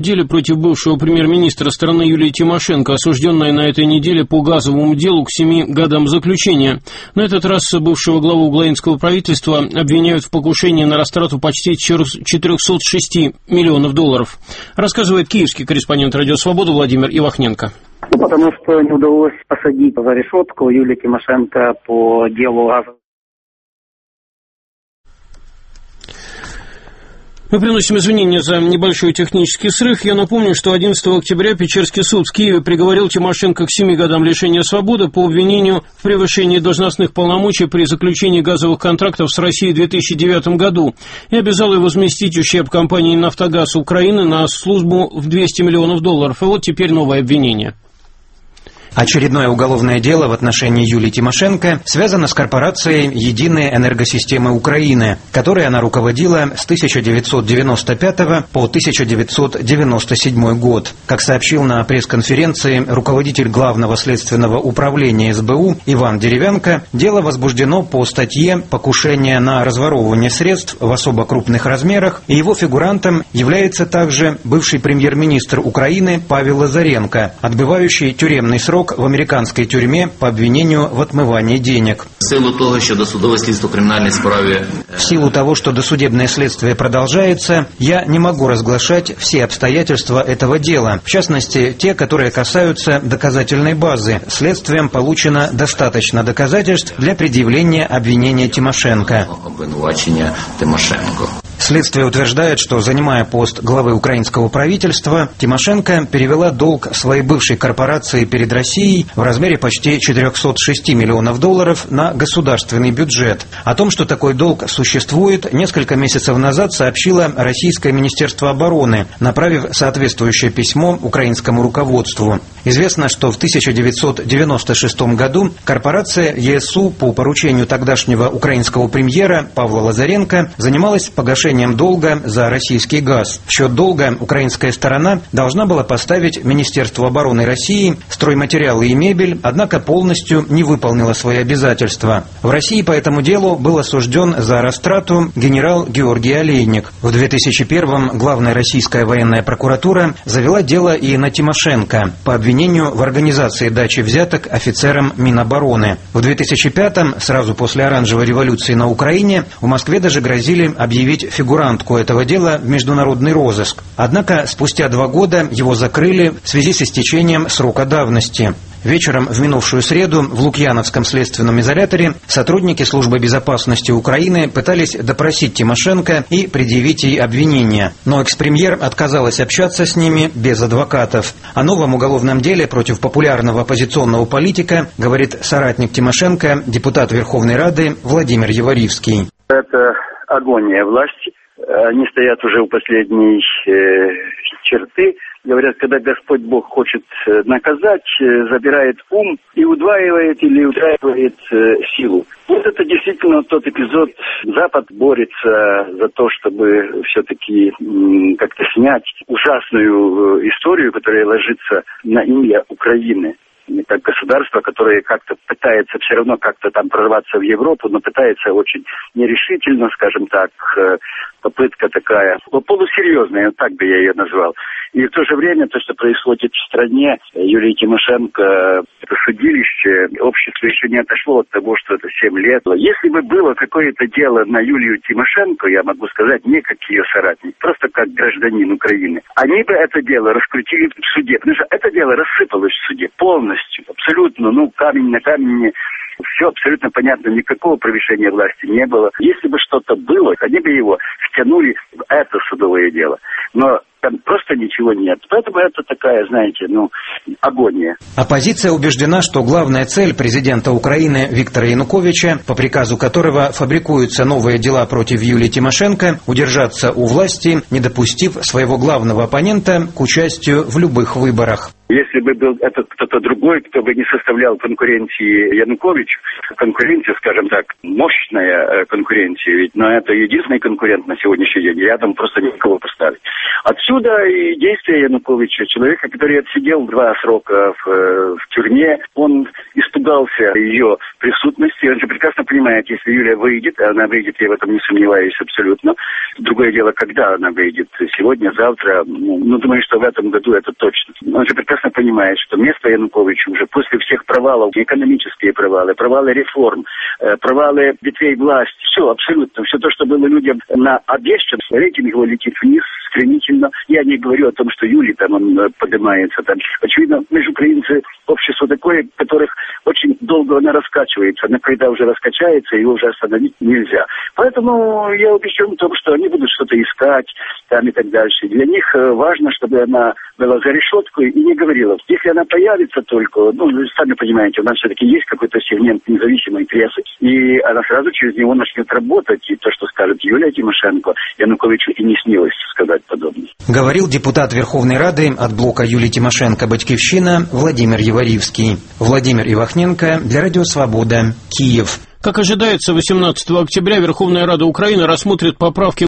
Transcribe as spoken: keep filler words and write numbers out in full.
Дело против бывшего премьер-министра страны Юлии Тимошенко, осужденная на этой неделе по газовому делу к семи годам заключения. На этот раз бывшего главу украинского правительства обвиняют в покушении на растрату почти четырехсот шести миллионов долларов. Рассказывает киевский корреспондент «Радио Свобода» Владимир Ивахненко. Потому что не удалось посадить за решетку Юлию Тимошенко по делу газа. Мы приносим извинения за небольшой технический срыв. Я напомню, что одиннадцатого октября Печерский суд в Киеве приговорил Тимошенко к семи годам лишения свободы по обвинению в превышении должностных полномочий при заключении газовых контрактов с Россией в две тысячи девятом году и обязал его возместить ущерб компании «Нафтогаз Украины» на службу в двести миллионов долларов. И вот теперь новое обвинение. Очередное уголовное дело в отношении Юлии Тимошенко связано с корпорацией «Единые энергосистемы Украины», которой она руководила с тысяча девятьсот девяносто пятого по тысяча девятьсот девяносто седьмой год. Как сообщил на пресс-конференции руководитель Главного следственного управления эс бэ у Иван Деревянко, дело возбуждено по статье «Покушение на разворовывание средств в особо крупных размерах», и его фигурантом является также бывший премьер-министр Украины Павел Лазаренко, отбывающий тюремный срок в американской тюрьме по обвинению в отмывании денег. В силу того, что досудовое следствие в криминальной справе... В силу того, что досудебное следствие продолжается, я не могу разглашать все обстоятельства этого дела, в частности, те, которые касаются доказательной базы. Следствием получено достаточно доказательств для предъявления обвинения Тимошенко. Обвинувачення Тимошенко. Следствие утверждает, что, занимая пост главы украинского правительства, Тимошенко перевела долг своей бывшей корпорации перед Россией в размере почти четырехсот шести миллионов долларов на государственный бюджет. О том, что такой долг существует, несколько месяцев назад сообщило Российское Министерство обороны, направив соответствующее письмо украинскому руководству. Известно, что в тысяча девятьсот девяносто шестом году корпорация е эс у по поручению тогдашнего украинского премьера Павла Лазаренко занималась погашением долга за российский газ. В счет долга украинская сторона должна была поставить Министерству обороны России стройматериалы и мебель, однако полностью не выполнила свои обязательства. В России по этому делу был осужден за растрату генерал Георгий Олейник. В две тысячи первом главная российская военная прокуратура завела дело и на Тимошенко по обвинению в организации дачи взяток офицерам Минобороны. В две тысячи пятом, сразу после оранжевой революции на Украине, в Москве даже грозили объявить фигурантку этого дела в международный розыск. Однако спустя два года его закрыли в связи с истечением срока давности. Вечером в минувшую среду в Лукьяновском следственном изоляторе сотрудники Службы безопасности Украины пытались допросить Тимошенко и предъявить ей обвинения. Но экс-премьер отказалась общаться с ними без адвокатов. О новом уголовном деле против популярного оппозиционного политика говорит соратник Тимошенко, депутат Верховной Рады Владимир Яворивский. Это агония власти. Они стоят уже у последней э, черты. Говорят, когда Господь Бог хочет наказать, забирает ум и удваивает или удваивает э, силу. Вот это действительно тот эпизод. Запад борется за то, чтобы все-таки м, как-то снять ужасную историю, которая ложится на имя Украины. Как государство, которое как-то пытается все равно как-то там прорваться в Европу, но пытается очень нерешительно, скажем так, попытка такая, полусерьезная, так бы я ее назвал. И в то же время то, что происходит в стране, Юлия Тимошенко, это судилище, общество еще не отошло от того, что это семь лет. Если бы было какое-то дело на Юлию Тимошенко, я могу сказать, не как ее соратник, просто как гражданин Украины, они бы это дело раскрутили в суде, потому что это дело рассыпалось в суде полностью, абсолютно, ну, камень на камне. Все абсолютно понятно, никакого превышения власти не было. Если бы что-то было, они бы его втянули в это судовое дело. Но там просто ничего нет. Поэтому это такая, знаете, ну, агония. Оппозиция убеждена, что главная цель президента Украины Виктора Януковича, по приказу которого фабрикуются новые дела против Юлии Тимошенко, удержаться у власти, не допустив своего главного оппонента к участию в любых выборах. Если бы был этот кто-то другой, кто бы не составлял конкуренции Януковичу, конкуренция, скажем так, мощная конкуренция, ведь, но это единственный конкурент на сегодняшний день, рядом просто никого поставить. Отсюда и действия Януковича, человека, который отсидел два срока в, в тюрьме, он испугался ее присутности, он же прекрасно понимает, если Юлия выйдет, она выйдет, я в этом не сомневаюсь абсолютно. Другое дело, когда она выйдет, сегодня, завтра, ну, ну думаю, что в этом году это точно. Он же прекрасно понимает, что место Януковича уже после всех провалов, экономические провалы, провалы реформ, провалы ветвей власти, все абсолютно, все то, что было людям на обещан, рейтинг его летит вниз стремительно. Я не говорю о том, что Юлий там он поднимается. Там. Очевидно, мы же украинцы, общество такое, которых очень долго она раскачивается. Она когда уже раскачается, ее уже остановить нельзя. Поэтому я убежден в том, что они будут что-то искать там и так дальше. Для них важно, чтобы она была за решетку и не говорила. Если она появится только, ну, вы сами понимаете, у нас все-таки есть какой-то сегмент независимой прессы, и она сразу через него начнет работать. И то, что скажет Юлия Тимошенко, Януковичу и не снилось сказать подобное. Говорил депутат Верховной Рады от блока Юлии Тимошенко «Батькивщина» Владимир Єварівський. Владимир Ивахненко для Радио Свобода, Киев. Как ожидается, восемнадцатого октября Верховная Рада Украины рассмотрит поправки